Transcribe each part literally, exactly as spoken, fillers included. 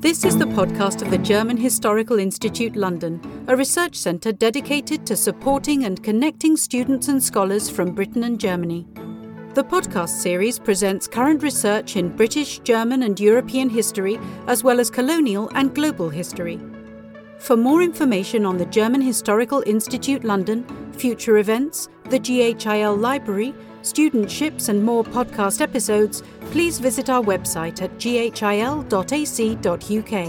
This is the podcast of the German Historical Institute London, a research centre dedicated to supporting and connecting students and scholars from Britain and Germany. The podcast series presents current research in British, German and European history, as well as colonial and global history. For more information on the German Historical Institute London, future events, the G H I L Library, studentships and more podcast episodes, please visit our website at g h i l dot a c dot u k.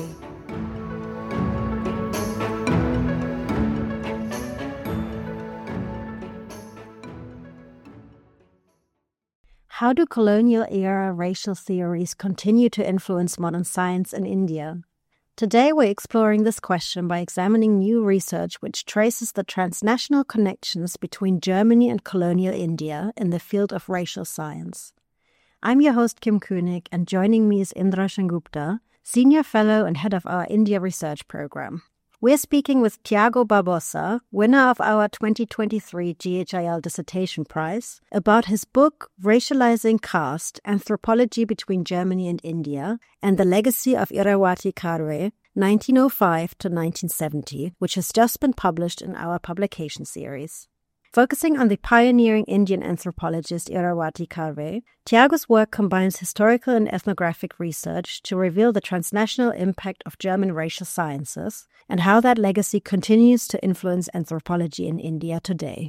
How do colonial-era racial theories continue to influence modern science in India? Today we're exploring this question by examining new research which traces the transnational connections between Germany and colonial India in the field of racial science. I'm your host Kim König, and joining me is Indra Sengupta, Senior Fellow and Head of our India Research Program. We're speaking with Tiago Barbosa, winner of our twenty twenty-three G H I L Dissertation Prize, about his book Racializing Caste, Anthropology Between Germany and India, and the Legacy of Irawati Karve, nineteen oh five to nineteen seventy, which has just been published in our publication series. Focusing on the pioneering Indian anthropologist Irawati Karve, Tiago's work combines historical and ethnographic research to reveal the transnational impact of German racial sciences and how that legacy continues to influence anthropology in India today.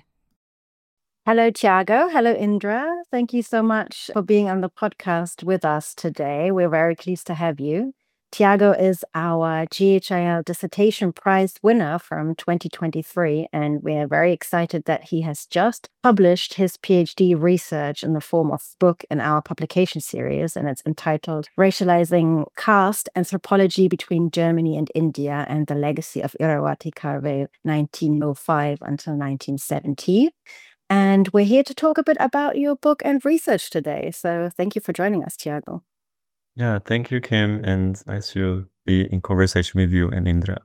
Hello, Tiago. Hello, Indra. Thank you so much for being on the podcast with us today. We're very pleased to have you. Tiago is our G H I L Dissertation Prize winner from twenty twenty-three, and we're very excited that he has just published his PhD research in the form of a book in our publication series, and it's entitled Racializing Caste, Anthropology Between Germany and India, and the Legacy of Irawati Karve, nineteen oh five until nineteen seventy. And we're here to talk a bit about your book and research today. So thank you for joining us, Tiago. Yeah, thank you, Kim, and nice to be in conversation with you and Indra.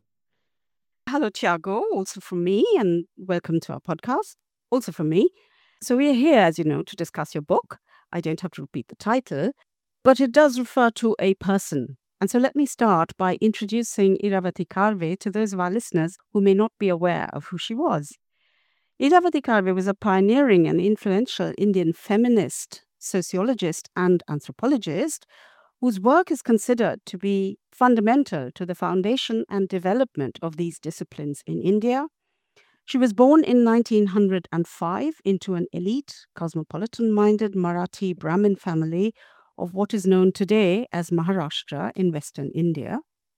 Hello, Tiago, also from me, and welcome to our podcast, also from me. So we are here, as you know, to discuss your book. I don't have to repeat the title, but it does refer to a person. And so let me start by introducing Irawati Karve to those of our listeners who may not be aware of who she was. Irawati Karve was a pioneering and influential Indian feminist, sociologist, and anthropologist whose work is considered to be fundamental to the foundation and development of these disciplines in India. She was born in nineteen oh five into an elite, cosmopolitan-minded Marathi Brahmin family of what is known today as Maharashtra in western India.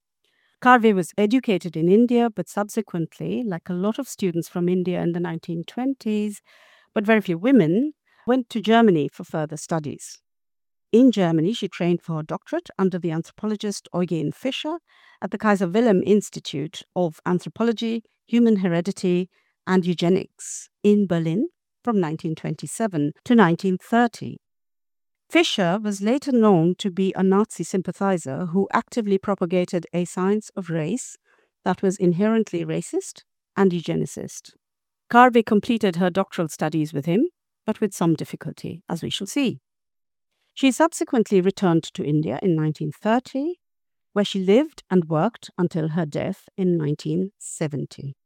Karve was educated in India, but subsequently, like a lot of students from India in the nineteen twenties, but very few women, went to Germany for further studies. In Germany, she trained for her doctorate under the anthropologist Eugen Fischer at the Kaiser Wilhelm Institute of Anthropology, Human Heredity and Eugenics in Berlin from nineteen twenty-seven to nineteen thirty. Fischer was later known to be a Nazi sympathizer who actively propagated a science of race that was inherently racist and eugenicist. Karve completed her doctoral studies with him, but with some difficulty, as we shall see. She subsequently returned to India in nineteen thirty, where she lived and worked until her death in nineteen seventy.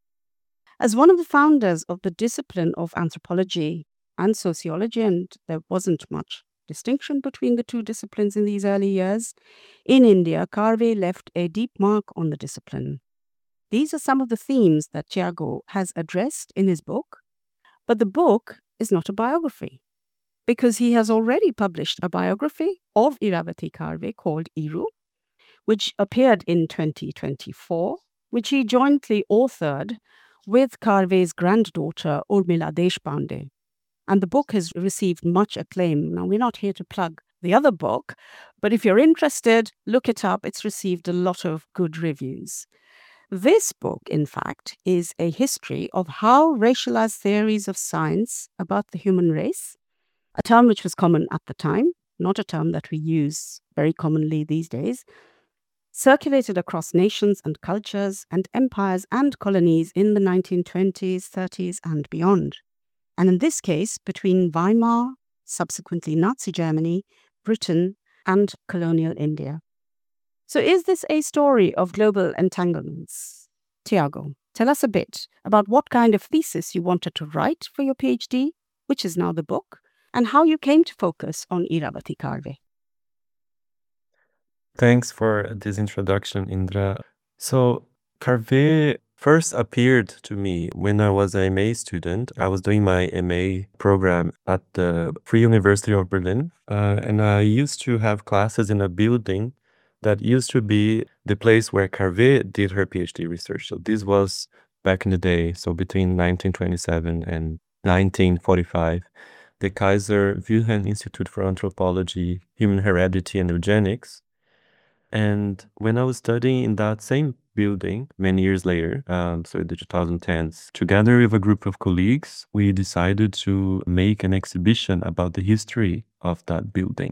As one of the founders of the discipline of anthropology and sociology, and there wasn't much distinction between the two disciplines in these early years, in India, Karve left a deep mark on the discipline. These are some of the themes that Tiago has addressed in his book, but the book is not a biography, because he has already published a biography of Irawati Karve called Iru, which appeared in twenty twenty-four, which he jointly authored with Karve's granddaughter Urmila Deshpande. And the book has received much acclaim. Now, we're not here to plug the other book, but if you're interested, look it up. It's received a lot of good reviews. This book, in fact, is a history of how racialized theories of science about the human race, a term which was common at the time, not a term that we use very commonly these days, circulated across nations and cultures and empires and colonies in the nineteen twenties, thirties, and beyond. And in this case, between Weimar, subsequently Nazi Germany, Britain, and colonial India. So is this a story of global entanglements? Tiago, tell us a bit about what kind of thesis you wanted to write for your PhD, which is now the book, and how you came to focus on Iravati Karve. Thanks for this introduction, Indra. So, Karve first appeared to me when I was an M A student. I was doing my M A program at the Free University of Berlin, uh, and I used to have classes in a building that used to be the place where Karve did her PhD research. So this was back in the day, so between nineteen twenty-seven and nineteen forty-five, the Kaiser Wilhelm Institute for Anthropology, Human Heredity and Eugenics. And when I was studying in that same building many years later, um, so in the twenty tens, together with a group of colleagues, we decided to make an exhibition about the history of that building.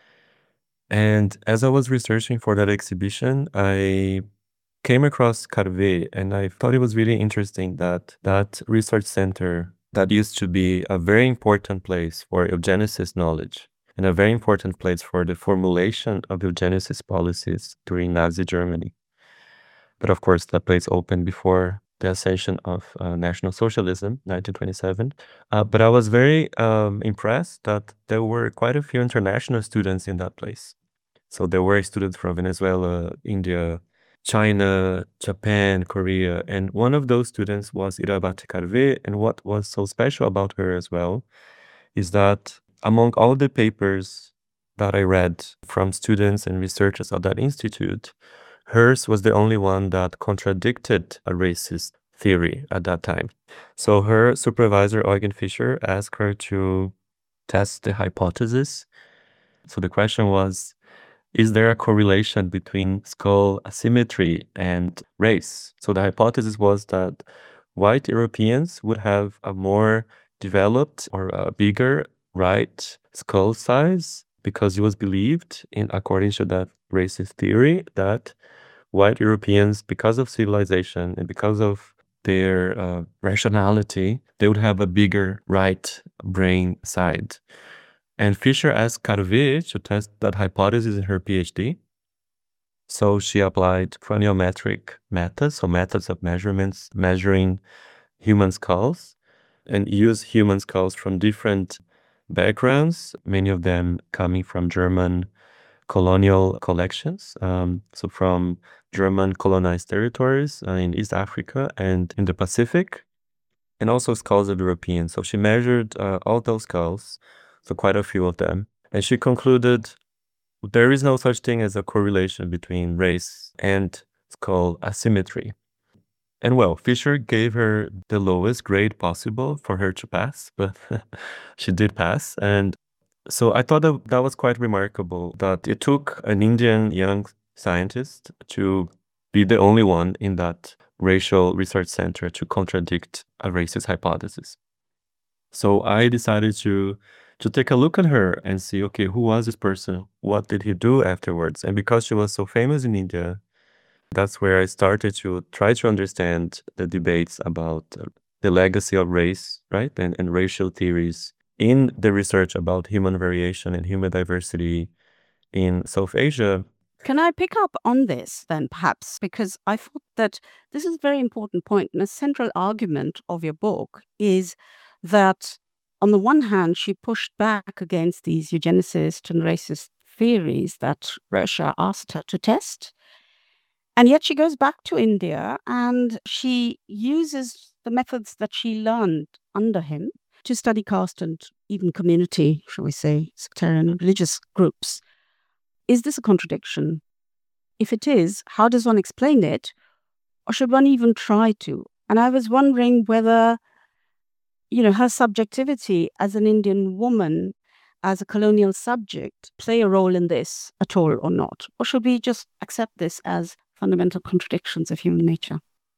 And as I was researching for that exhibition, I came across Karve, and I thought it was really interesting that that research center that used to be a very important place for eugenicist knowledge and a very important place for the formulation of eugenicist policies during Nazi Germany. But of course, that place opened before the ascension of uh, National Socialism, nineteen twenty-seven. Uh, but I was very um, impressed that there were quite a few international students in that place. So there were students from Venezuela, India, China, Japan, Korea, and one of those students was Iravati Karve. And what was so special about her as well is that among all the papers that I read from students and researchers at that institute, hers was the only one that contradicted a racist theory at that time. So her supervisor, Eugen Fischer, asked her to test the hypothesis. So the question was, is there a correlation between skull asymmetry and race? So the hypothesis was that white Europeans would have a more developed or a bigger right skull size because it was believed, in according to that racist theory, that white Europeans, because of civilization and because of their uh, rationality, they would have a bigger right brain side. And Fischer asked Karve to test that hypothesis in her PhD. So she applied craniometric methods, so methods of measurements, measuring human skulls, and used human skulls from different backgrounds, many of them coming from German colonial collections, um, so from German colonized territories uh, in East Africa and in the Pacific, and also skulls of Europeans. So she measured uh, all those skulls, so quite a few of them. And she concluded there is no such thing as a correlation between race and skull asymmetry. And well, Fischer gave her the lowest grade possible for her to pass, but she did pass. And so I thought that that was quite remarkable that it took an Indian young scientist to be the only one in that racial research center to contradict a racist hypothesis. So I decided to to take a look at her and see, okay, who was this person? What did he do afterwards? And because she was so famous in India, that's where I started to try to understand the debates about uh, the legacy of race, right? And, and racial theories in the research about human variation and human diversity in South Asia. Can I pick up on this then, perhaps? Because I thought that this is a very important point. And a central argument of your book is that, on the one hand, she pushed back against these eugenicist and racist theories that Russia asked her to test. And yet she goes back to India and she uses the methods that she learned under him to study caste and even community, shall we say, sectarian religious groups. Is this a contradiction? If it is, how does one explain it? Or should one even try to? And I was wondering whether, you know, her subjectivity as an Indian woman, as a colonial subject, play a role in this at all or not? Or should we just accept this as fundamental contradictions of human nature?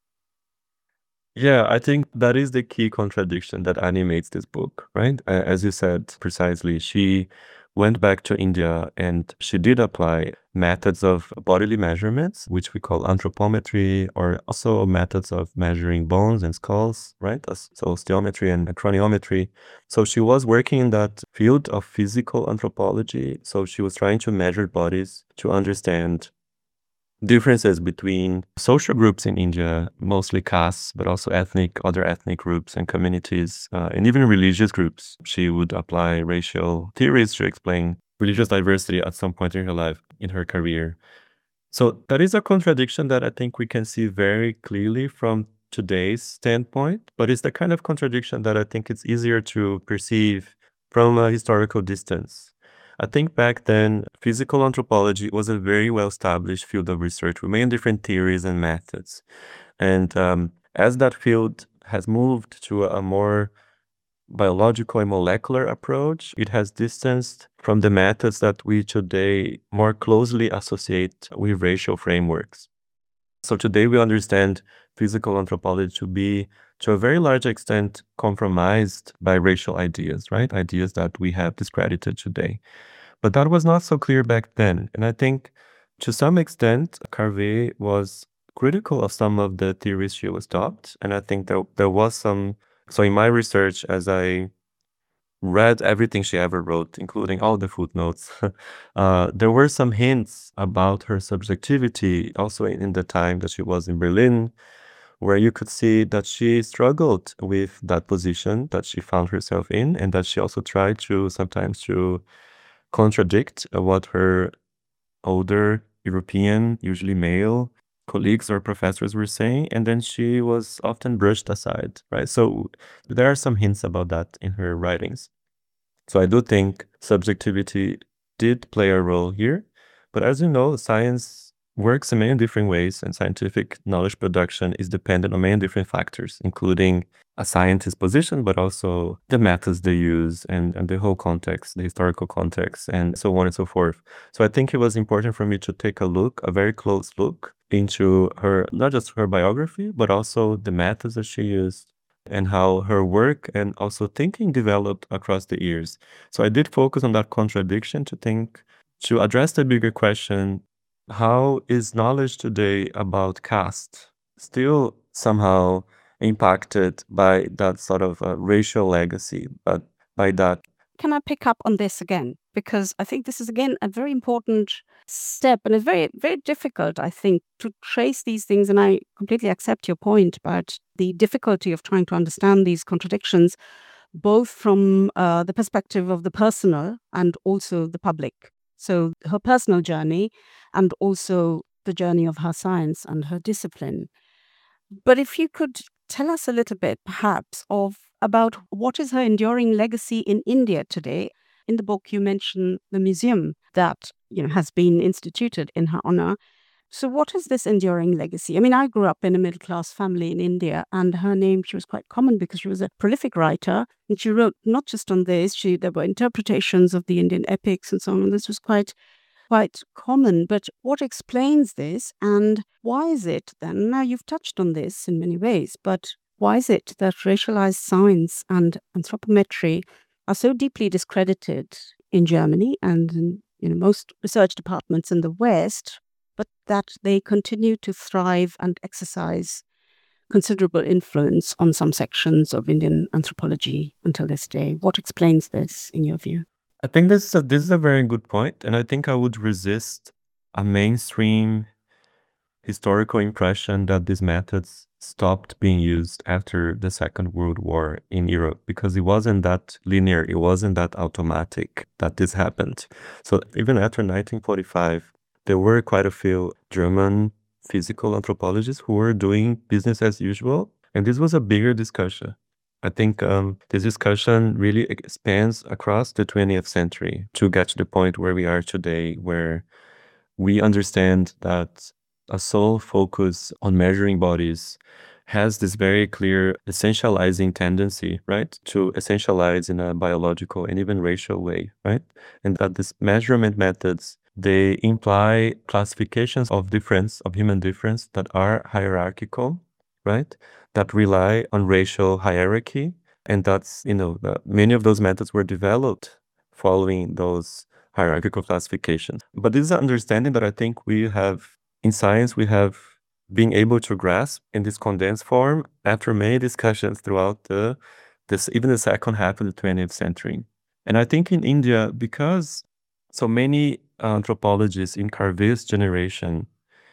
Yeah, I think that is the key contradiction that animates this book, right? A- As you said precisely, she went back to India and she did apply methods of bodily measurements, which we call anthropometry, or also methods of measuring bones and skulls, right? As- So osteometry and craniometry. So she was working in that field of physical anthropology. So she was trying to measure bodies to understand differences between social groups in India, mostly castes, but also ethnic, other ethnic groups and communities, uh, and even religious groups. She would apply racial theories to explain religious diversity at some point in her life, in her career. So that is a contradiction that I think we can see very clearly from today's standpoint, but it's the kind of contradiction that I think it's easier to perceive from a historical distance. I think back then, physical anthropology was a very well-established field of research with many different theories and methods. And um, as that field has moved to a more biological and molecular approach, it has distanced from the methods that we today more closely associate with racial frameworks. So today we understand physical anthropology to be, to a very large extent, compromised by racial ideas, right? Ideas that we have discredited today. But that was not so clear back then. And I think to some extent, Carvey was critical of some of the theories she was taught. And I think that there was some, so in my research, as I read everything she ever wrote, including all the footnotes, uh, there were some hints about her subjectivity also in, in the time that she was in Berlin, where you could see that she struggled with that position that she found herself in, and that she also tried to sometimes to contradict uh, what her older European, usually male, colleagues or professors were saying, and then she was often brushed aside, right? So there are some hints about that in her writings. So I do think subjectivity did play a role here, but as you know, science works in many different ways, and scientific knowledge production is dependent on many different factors, including a scientist's position, but also the methods they use and, and the whole context, the historical context, and so on and so forth. So I think it was important for me to take a look, a very close look into her, not just her biography, but also the methods that she used and how her work and also thinking developed across the years. So I did focus on that contradiction to think, to address the bigger question, how is knowledge today about caste still somehow impacted by that sort of uh, racial legacy, but by that. Can I pick up on this again? Because I think this is, again, a very important step, and it's very, very difficult, I think, to trace these things. And I completely accept your point about the difficulty of trying to understand these contradictions, both from uh, the perspective of the personal and also the public. So her personal journey and also the journey of her science and her discipline. But if you could tell us a little bit, perhaps, of about what is her enduring legacy in India today. In the book, you mention the museum that, you know, has been instituted in her honor. So what is this enduring legacy? I mean, I grew up in a middle-class family in India, and her name, she was quite common because she was a prolific writer, and she wrote not just on this, she there were interpretations of the Indian epics and so on, and this was quite quite common. But what explains this, and why is it then, now you've touched on this in many ways, but why is it that racialized science and anthropometry are so deeply discredited in Germany and in, you know, most research departments in the West, but that they continue to thrive and exercise considerable influence on some sections of Indian anthropology until this day? What explains this, in your view? I think this is a, this is a very good point, and I think I would resist a mainstream historical impression that these methods stopped being used after the Second World War in Europe, because it wasn't that linear, it wasn't that automatic that this happened. So even after nineteen forty-five, there were quite a few German physical anthropologists who were doing business as usual, and this was a bigger discussion. I think um, this discussion really expands across the twentieth century to get to the point where we are today, where we understand that a sole focus on measuring bodies has this very clear essentializing tendency, right? To essentialize in a biological and even racial way, right? And that these measurement methods, they imply classifications of difference, of human difference that are hierarchical, right? That rely on racial hierarchy. And that's, you know, the, many of those methods were developed following those hierarchical classifications. But this is an understanding that I think we have, in science, we have been able to grasp in this condensed form after many discussions throughout the, this, even the second half of the twentieth century. And I think in India, because so many anthropologists in Carvey's generation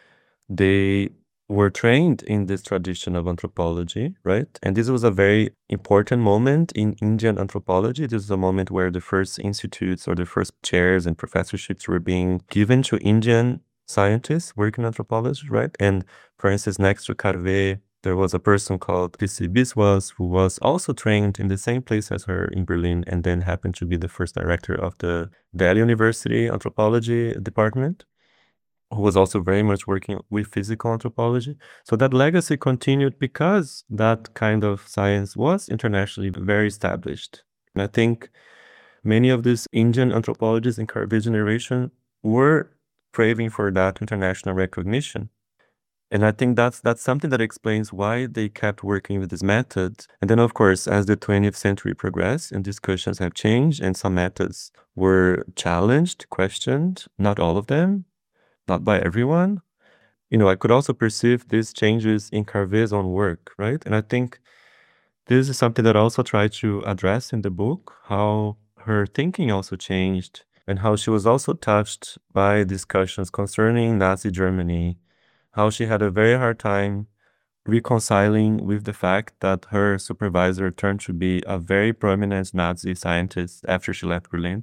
they were trained in this tradition of anthropology, right? And this was a very important moment in Indian anthropology. This is a moment where the first institutes or the first chairs and professorships were being given to Indian scientists working in anthropology, right? And for instance, next to Karve, there was a person called P C Biswas who was also trained in the same place as her in Berlin and then happened to be the first director of the Delhi University anthropology department, who was also very much working with physical anthropology. So that legacy continued because that kind of science was internationally very established. And I think many of these Indian anthropologists in Karve generation were craving for that international recognition. And I think that's that's something that explains why they kept working with this method. And then, of course, as the twentieth century progressed and discussions have changed and some methods were challenged, questioned, not all of them, not by everyone. You know, I could also perceive these changes in Karve's own work, right? And I think this is something that I also tried to address in the book, how her thinking also changed and how she was also touched by discussions concerning Nazi Germany, how she had a very hard time reconciling with the fact that her supervisor turned to be a very prominent Nazi scientist after she left Berlin.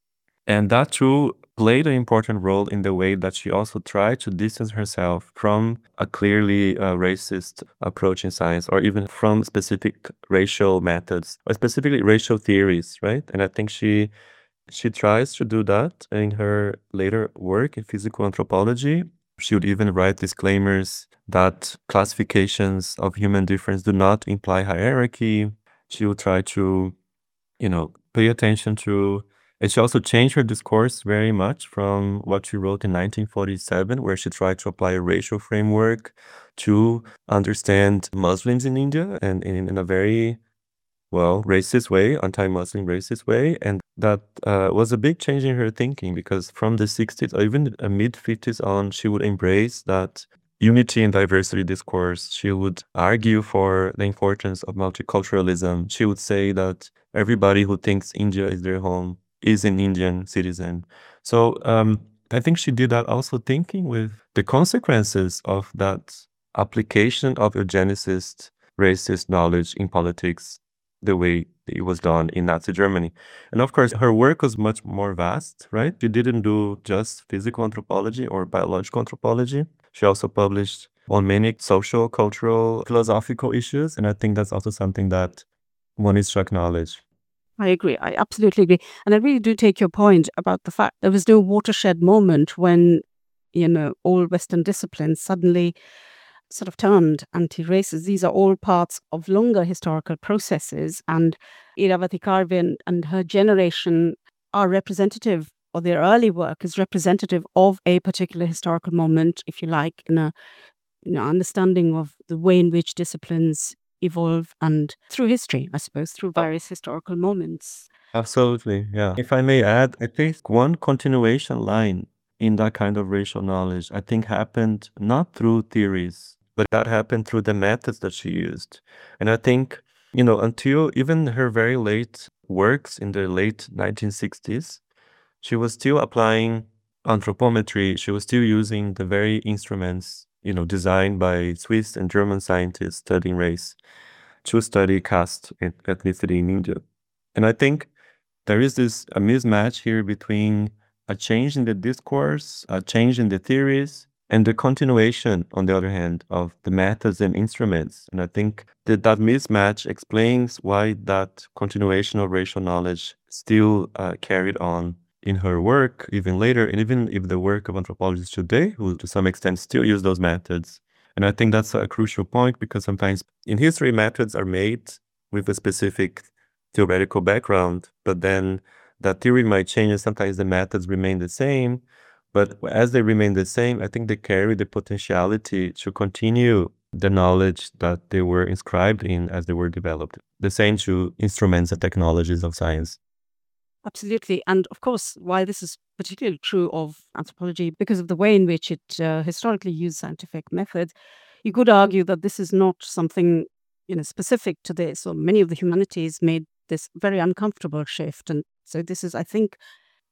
And that too played an important role in the way that she also tried to distance herself from a clearly uh, racist approach in science, or even from specific racial methods, or specifically racial theories, right? And I think she she tries to do that in her later work in physical anthropology. She would even write disclaimers that classifications of human difference do not imply hierarchy. She would try to, you know, pay attention to, and she also changed her discourse very much from what she wrote in nineteen forty-seven, where she tried to apply a racial framework to understand Muslims in India and in, in a very, well, racist way, anti-Muslim racist way. And that uh, was a big change in her thinking, because from the sixties or even the mid-fifties on, she would embrace that unity and diversity discourse. She would argue for the importance of multiculturalism. She would say that everybody who thinks India is their home is an Indian citizen. So um, I think she did that also thinking with the consequences of that application of eugenicist, racist knowledge in politics the way it was done in Nazi Germany. And of course, her work was much more vast, right? She didn't do just physical anthropology or biological anthropology. She also published on many social, cultural, philosophical issues. And I think that's also something that one is to acknowledge. I agree. I absolutely agree. And I really do take your point about the fact there was no watershed moment when, you know, all Western disciplines suddenly sort of turned anti-racist. These are all parts of longer historical processes. And Iravati Karve and, and her generation are representative, or their early work is representative of a particular historical moment, if you like, in a you know, understanding of the way in which disciplines evolve and through history, I suppose, through various historical moments. Absolutely, yeah. If I may add, I think one continuation line in that kind of racial knowledge, I think happened not through theories, but that happened through the methods that she used. And I think, you know, until even her very late works in the late nineteen sixties, she was still applying anthropometry. She was still using the very instruments, you know, designed by Swiss and German scientists studying race to study caste and ethnicity in India. And I think there is this a mismatch here between a change in the discourse, a change in the theories, and the continuation, on the other hand, of the methods and instruments. And I think that that mismatch explains why that continuation of racial knowledge still uh, carried on in her work even later, and even if the work of anthropologists today, who to some extent still use those methods. And I think that's a crucial point, because sometimes in history, methods are made with a specific theoretical background, but then that theory might change and sometimes the methods remain the same. But as they remain the same, I think they carry the potentiality to continue the knowledge that they were inscribed in as they were developed. The same to instruments and technologies of science. Absolutely. And of course, why this is particularly true of anthropology, because of the way in which it uh, historically used scientific methods, you could argue that this is not something you know specific to this, or many of the humanities made this very uncomfortable shift. And so this is, I think,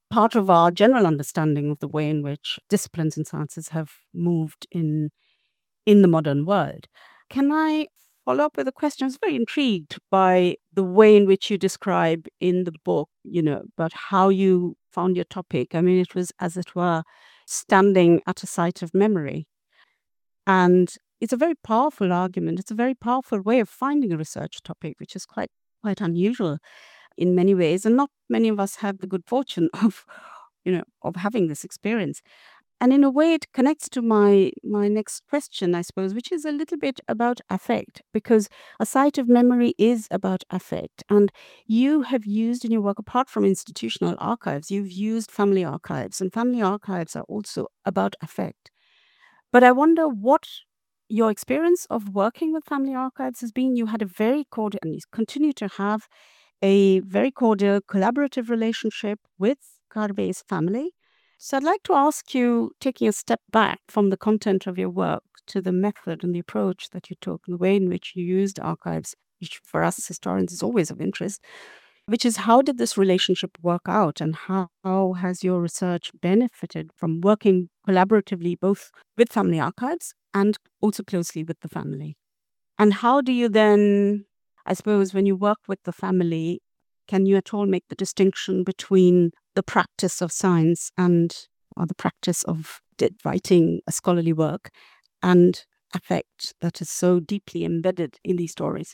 part of our general understanding of the way in which disciplines and sciences have moved in in the modern world. Can I follow up with a question? I was very intrigued by the way in which you describe in the book, you know, about how you found your topic. I mean, it was, as it were, standing at a site of memory. And it's a very powerful argument. It's a very powerful way of finding a research topic, which is quite quite unusual in many ways. And not many of us have the good fortune of, you know, of having this experience. And in a way, it connects to my my next question, I suppose, which is a little bit about affect, because a site of memory is about affect. And you have used in your work, apart from institutional archives, you've used family archives, and family archives are also about affect. But I wonder what your experience of working with family archives has been. You had a very cordial, and you continue to have a very cordial collaborative relationship with Karve's family. So I'd like to ask you, taking a step back from the content of your work to the method and the approach that you took, and the way in which you used archives, which for us historians is always of interest, which is how did this relationship work out, and how, how has your research benefited from working collaboratively both with family archives and also closely with the family? And how do you then, I suppose, when you work with the family, can you at all make the distinction between the practice of science and or the practice of di- writing a scholarly work and affect that is so deeply embedded in these stories?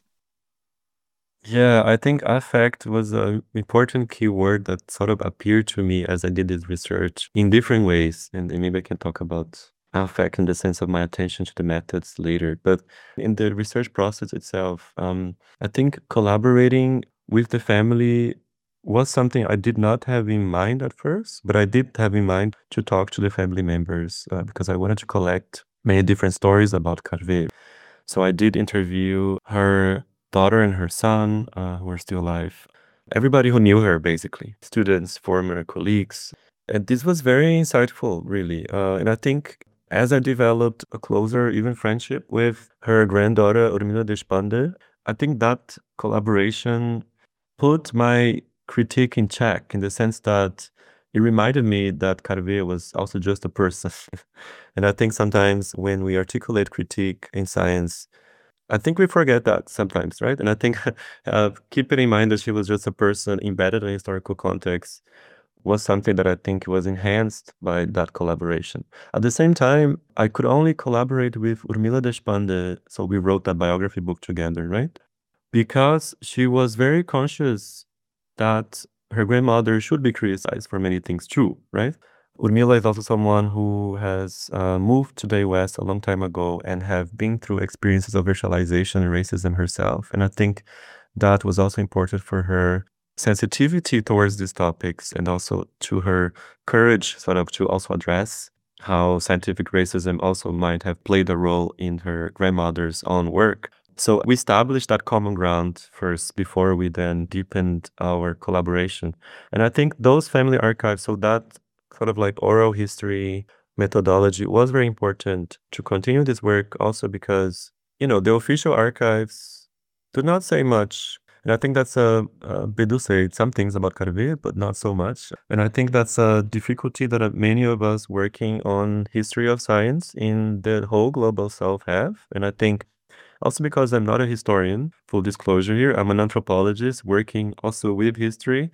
Yeah, I think affect was an important keyword that sort of appeared to me as I did this research in different ways. And and maybe I can talk about affect in the sense of my attention to the methods later. But in the research process itself, um, I think collaborating with the family was something I did not have in mind at first, but I did have in mind to talk to the family members uh, because I wanted to collect many different stories about Carve. So I did interview her daughter and her son, uh, who are still alive. Everybody who knew her, basically, students, former colleagues. And this was very insightful, really. Uh, and I think as I developed a closer, even friendship with her granddaughter, Urmila Deshpande, I think that collaboration put my critique in check in the sense that it reminded me that Carve was also just a person. And I think sometimes when we articulate critique in science, I think we forget that sometimes, right? And I think uh, keeping in mind that she was just a person embedded in a historical context was something that I think was enhanced by that collaboration. At the same time, I could only collaborate with Urmila Deshpande, so we wrote that biography book together, right? Because she was very conscious that her grandmother should be criticized for many things too, right? Urmila is also someone who has uh, moved to the U S a long time ago and have been through experiences of racialization and racism herself. And I think that was also important for her sensitivity towards these topics and also to her courage sort of to also address how scientific racism also might have played a role in her grandmother's own work. So we established that common ground first before we then deepened our collaboration. And I think those family archives, so that sort of like oral history methodology was very important to continue this work also because, you know, the official archives do not say much. And I think that's a, uh, they do say some things about Carve, but not so much. And I think that's a difficulty that uh, many of us working on history of science in the whole global south have. And I think also because I'm not a historian, full disclosure here, I'm an anthropologist working also with history.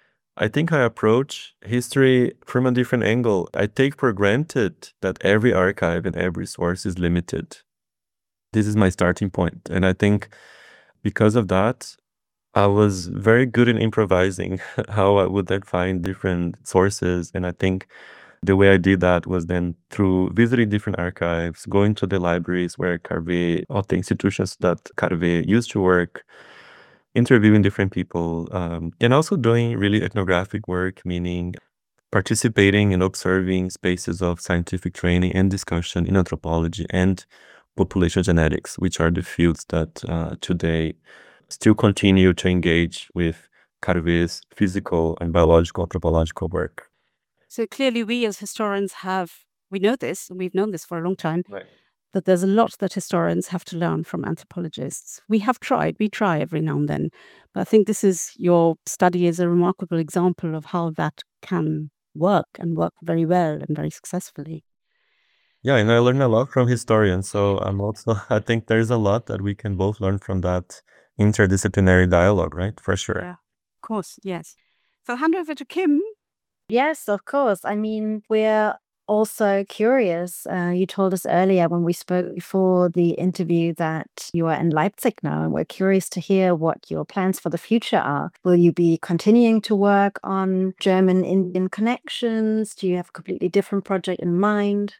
I think I approach history from a different angle. I take for granted that every archive and every source is limited. This is my starting point. And I think because of that, I was very good in improvising how I would then find different sources. And I think the way I did that was then through visiting different archives, going to the libraries where Carve, or the institutions that Carve used to work, interviewing different people, um, and also doing really ethnographic work, meaning participating and observing spaces of scientific training and discussion in anthropology and population genetics, which are the fields that uh, today still continue to engage with Carve's physical and biological anthropological work. So clearly, we as historians have, we know this, and we've known this for a long time, Right. that there's a lot that historians have to learn from anthropologists. We have tried, we try every now and then. But I think this is, your study is a remarkable example of how that can work and work very well and very successfully. Yeah, and I learn a lot from historians. So I'm also, I think there's a lot that we can both learn from that interdisciplinary dialogue, right? For sure. Yeah, of course, yes. So I'll hand over to Kim. Yes, of course. I mean, we're also curious. Uh, you told us earlier when we spoke before the interview that you are in Leipzig now, and we're curious to hear what your plans for the future are. Will you be continuing to work on German-Indian connections? Do you have a completely different project in mind?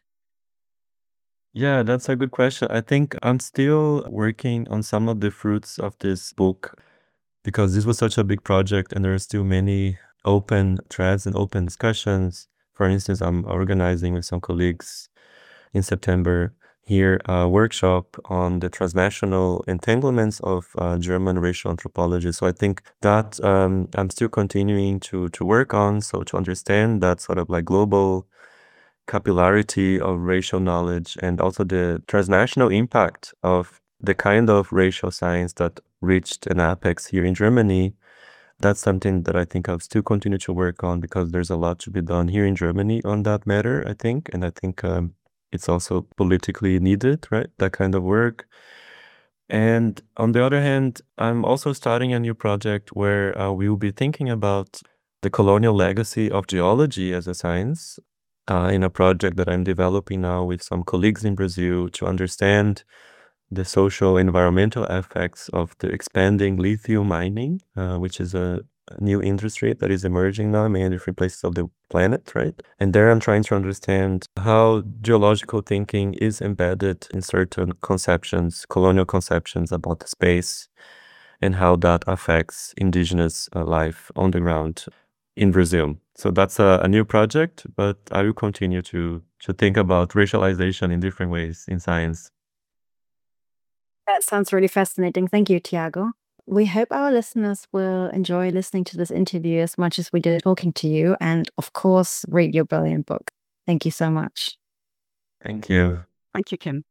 Yeah, that's a good question. I think I'm still working on some of the fruits of this book because this was such a big project and there are still many open threads and open discussions. For instance, I'm organizing with some colleagues in September here a workshop on the transnational entanglements of uh, German racial anthropology. So I think that um, I'm still continuing to to work on, so to understand that sort of like global capillarity of racial knowledge and also the transnational impact of the kind of racial science that reached an apex here in Germany. That's something that I think I'll still continue to work on because there's a lot to be done here in Germany on that matter, I think. And I think um, it's also politically needed, right? That kind of work. And on the other hand, I'm also starting a new project where uh, we will be thinking about the colonial legacy of geology as a science uh, in a project that I'm developing now with some colleagues in Brazil to understand the social environmental effects of the expanding lithium mining, uh, which is a, a new industry that is emerging now in many different places of the planet, right? And there I'm trying to understand how geological thinking is embedded in certain conceptions, colonial conceptions about the space, and how that affects indigenous uh, life on the ground in Brazil. So that's a, a new project, but I will continue to to think about racialization in different ways in science. That sounds really fascinating. Thank you, Tiago. We hope our listeners will enjoy listening to this interview as much as we did talking to you, and of course, read your brilliant book. Thank you so much. Thank you. Thank you, Kim.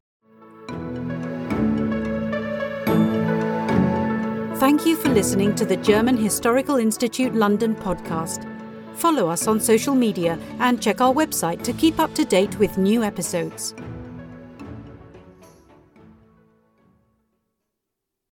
Thank you for listening to the German Historical Institute London podcast. Follow us on social media and check our website to keep up to date with new episodes.